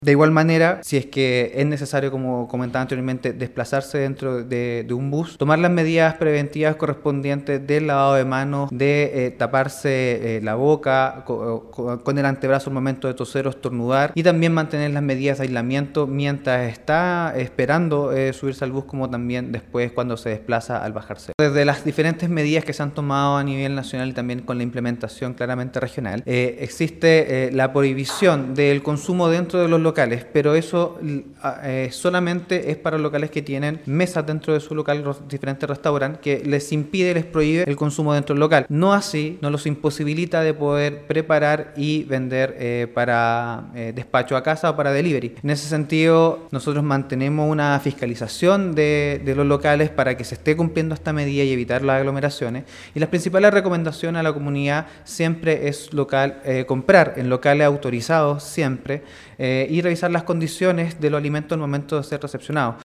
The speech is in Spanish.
De igual manera, si es que es necesario, como comentaba anteriormente, desplazarse dentro de un bus, tomar las medidas preventivas correspondientes del lavado de manos, de taparse la boca con el antebrazo al momento de toser o estornudar, y también mantener las medidas de aislamiento mientras está esperando subirse al bus, como también después cuando se desplaza al bajarse. Desde las diferentes medidas que se han tomado a nivel nacional y también con la implementación claramente regional, existe la prohibición del consumo dentro de los locales, pero eso solamente es para locales que tienen mesas dentro de su local, los diferentes restaurantes, que les prohíbe el consumo dentro del local. No así, no los imposibilita de poder preparar y vender para despacho a casa o para delivery. En ese sentido, nosotros mantenemos una fiscalización de los locales para que se esté cumpliendo esta medida y evitar las aglomeraciones. Y las principales recomendaciones a la comunidad siempre es comprar en locales autorizados siempre y revisar las condiciones de los alimentos al momento de ser recepcionados.